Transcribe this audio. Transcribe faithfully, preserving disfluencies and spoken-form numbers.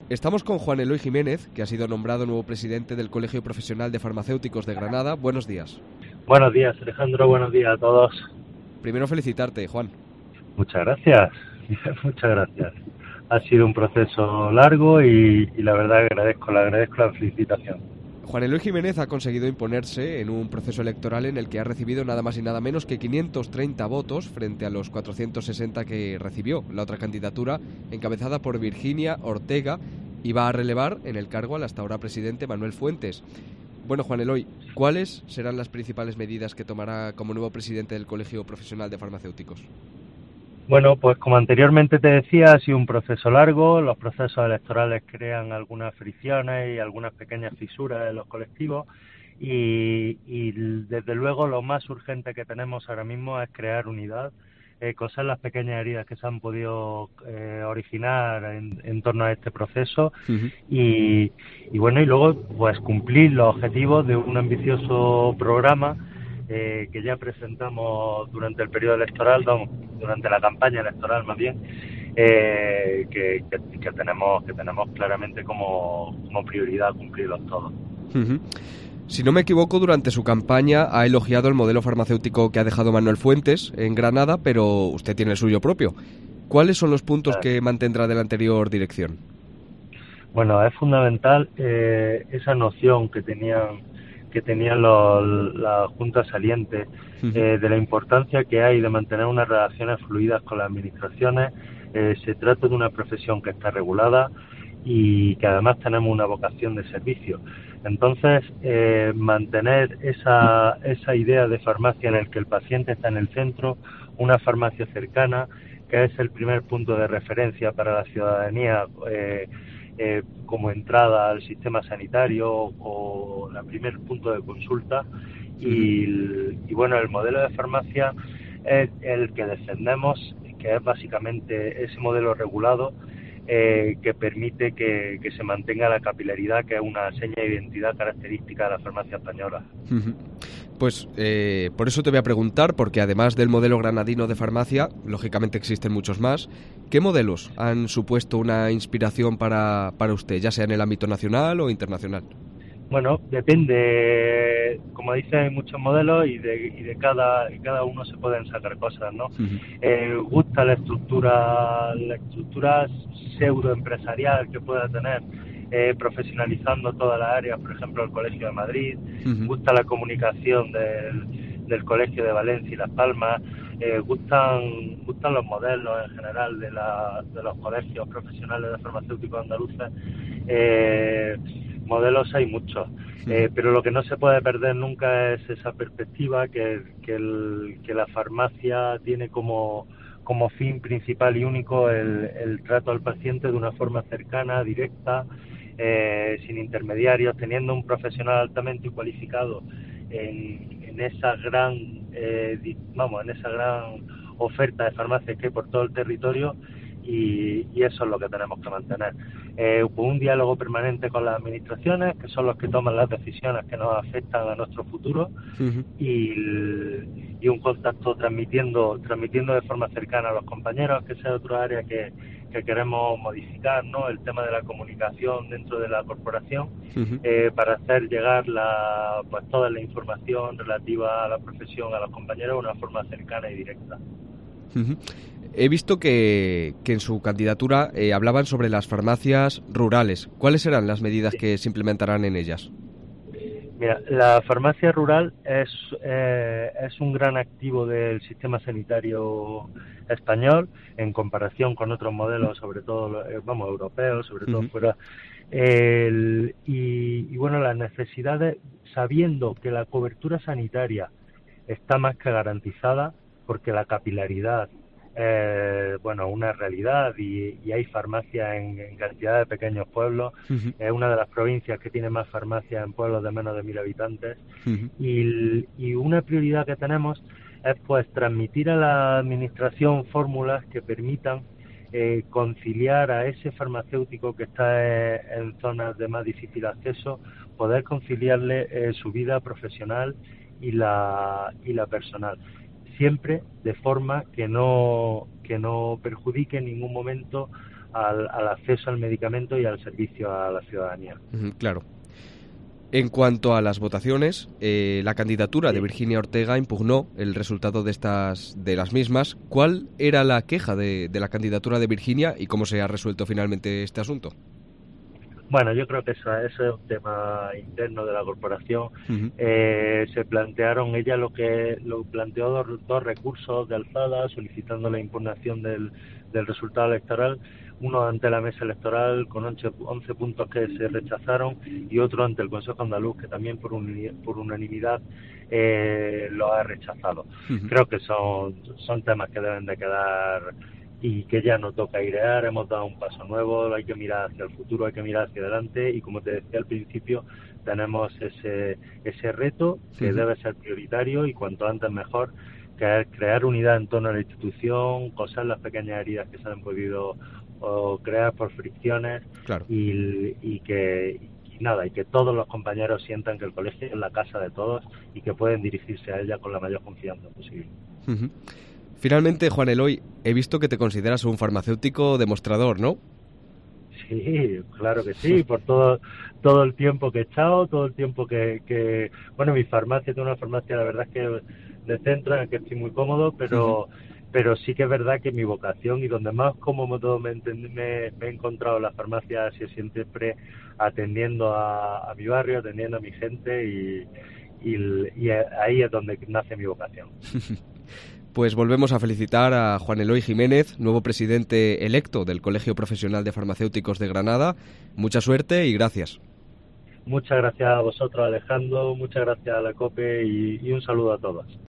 Estamos con Juan Eloy Jiménez, que ha sido nombrado nuevo presidente del Colegio Profesional de Farmacéuticos de Granada. Buenos días. Buenos días, Alejandro. Buenos días a todos. Primero felicitarte, Juan. Muchas gracias. Muchas gracias. Ha sido un proceso largo y, y la verdad agradezco, le agradezco la felicitación. Juan Eloy Jiménez ha conseguido imponerse en un proceso electoral en el que ha recibido nada más y nada menos que quinientos treinta votos frente a los cuatrocientos sesenta que recibió la otra candidatura, encabezada por Virginia Ortega, y va a relevar en el cargo al hasta ahora presidente Manuel Fuentes. Bueno, Juan Eloy, ¿cuáles serán las principales medidas que tomará como nuevo presidente del Colegio Profesional de Farmacéuticos? Bueno, pues como anteriormente te decía, ha sido un proceso largo. Los procesos electorales crean algunas fricciones y algunas pequeñas fisuras en los colectivos y, y desde luego lo más urgente que tenemos ahora mismo es crear unidad, eh, coser las pequeñas heridas que se han podido eh, originar en, en torno a este proceso uh-huh. y, y bueno, y luego pues cumplir los objetivos de un ambicioso programa Eh, que ya presentamos durante el periodo electoral, no, durante la campaña electoral más bien, eh, que, que, que tenemos que tenemos claramente como, como prioridad cumplirlos todos. Uh-huh. Si no me equivoco, durante su campaña ha elogiado el modelo farmacéutico que ha dejado Manuel Fuentes en Granada, pero usted tiene el suyo propio. ¿Cuáles son los puntos claro. que mantendrá de la anterior dirección? Bueno, es fundamental eh, esa noción que tenían que tenían los, las juntas salientes, uh-huh. eh, de la importancia que hay de mantener unas relaciones fluidas con las administraciones. Eh, se trata de una profesión que está regulada y que además tenemos una vocación de servicio. Entonces, eh, mantener esa, esa idea de farmacia en el que el paciente está en el centro, una farmacia cercana, que es el primer punto de referencia para la ciudadanía, eh, Eh, como entrada al sistema sanitario o el primer punto de consulta y, y bueno, el modelo de farmacia es el que defendemos, que es básicamente ese modelo regulado eh, que permite que, que se mantenga la capilaridad, que es una seña de identidad característica de la farmacia española. Uh-huh. Pues eh, por eso te voy a preguntar, porque además del modelo granadino de farmacia, lógicamente existen muchos más. ¿Qué modelos han supuesto una inspiración para, para usted, ya sea en el ámbito nacional o internacional? Bueno, depende, como dice, hay muchos modelos y de, y de cada y cada uno se pueden sacar cosas, ¿no? Uh-huh. Eh, gusta la estructura, la estructura pseudoempresarial que pueda tener, eh, profesionalizando todas las áreas, por ejemplo el Colegio de Madrid, uh-huh. gusta la comunicación del, del Colegio de Valencia y Las Palmas, eh, gustan gustan los modelos en general de, la, de los colegios profesionales de farmacéuticos andaluces. Eh, modelos hay muchos, eh, pero lo que no se puede perder nunca es esa perspectiva que, que, el, que la farmacia tiene como, como fin principal y único el, el trato al paciente de una forma cercana, directa, eh, sin intermediarios, teniendo un profesional altamente cualificado en, en esa gran, eh, vamos, en esa gran oferta de farmacias que hay por todo el territorio. Y, y eso es lo que tenemos que mantener. Eh, un diálogo permanente con las administraciones, que son los que toman las decisiones que nos afectan a nuestro futuro, uh-huh. y, y un contacto transmitiendo transmitiendo de forma cercana a los compañeros, que sea otra área que, que queremos modificar, ¿no? El tema de la comunicación dentro de la corporación, uh-huh. eh, para hacer llegar la, pues toda la información relativa a la profesión a los compañeros de una forma cercana y directa. Uh-huh. He visto que, que en su candidatura eh, hablaban sobre las farmacias rurales. ¿Cuáles serán las medidas que se implementarán en ellas? Mira, la farmacia rural es, eh, es un gran activo del sistema sanitario español en comparación con otros modelos, sobre todo, eh, vamos, europeos, sobre todo uh-huh. fuera. El, y, y bueno, las necesidades, sabiendo que la cobertura sanitaria está más que garantizada, porque la capilaridad Eh, bueno, una realidad y, y hay farmacias en, en cantidad de pequeños pueblos. Uh-huh. Es una de las provincias que tiene más farmacias en pueblos de menos de mil habitantes. Uh-huh. y, y una prioridad que tenemos es pues transmitir a la administración fórmulas que permitan eh, conciliar a ese farmacéutico que está eh, en zonas de más difícil acceso, poder conciliarle eh, su vida profesional y la, y la personal. Siempre de forma que no que no perjudique en ningún momento al, al acceso al medicamento y al servicio a la ciudadanía. Uh-huh, claro. En cuanto a las votaciones, eh, la candidatura de Virginia Ortega impugnó el resultado de estas de las mismas. ¿Cuál era la queja de, de la candidatura de Virginia y cómo se ha resuelto finalmente este asunto? Bueno, yo creo que eso, eso es un tema interno de la corporación. Uh-huh. Eh, se plantearon, ella lo que lo planteó dos, dos recursos de alzada solicitando la impugnación del, del resultado electoral, uno ante la mesa electoral con once puntos que se rechazaron y otro ante el Consejo Andaluz que también por, un, por unanimidad eh, lo ha rechazado. Uh-huh. Creo que son, son temas que deben de quedar y que ya no toca airear. Hemos dado un paso nuevo, hay que mirar hacia el futuro, hay que mirar hacia adelante y como te decía al principio, tenemos ese, ese reto que uh-huh. debe ser prioritario y cuanto antes mejor, que es crear unidad en torno a la institución, coser las pequeñas heridas que se han podido o crear por fricciones. Claro. y, y que y nada y que todos los compañeros sientan que el colegio es la casa de todos y que pueden dirigirse a ella con la mayor confianza posible. Uh-huh. Finalmente, Juan Eloy, he visto que te consideras un farmacéutico demostrador, ¿no? Sí, claro que sí, por todo todo el tiempo que he echado, todo el tiempo que, que bueno, mi farmacia, tengo una farmacia, la verdad es que de centro en el que estoy muy cómodo, pero uh-huh. pero sí que es verdad que mi vocación y donde más cómodo me, me, me he encontrado en la farmacia ha sido siempre atendiendo a, a mi barrio, atendiendo a mi gente y, y, y ahí es donde nace mi vocación. Pues volvemos a felicitar a Juan Eloy Jiménez, nuevo presidente electo del Colegio Profesional de Farmacéuticos de Granada. Mucha suerte y gracias. Muchas gracias a vosotros, Alejandro, muchas gracias a la COPE y, y un saludo a todos.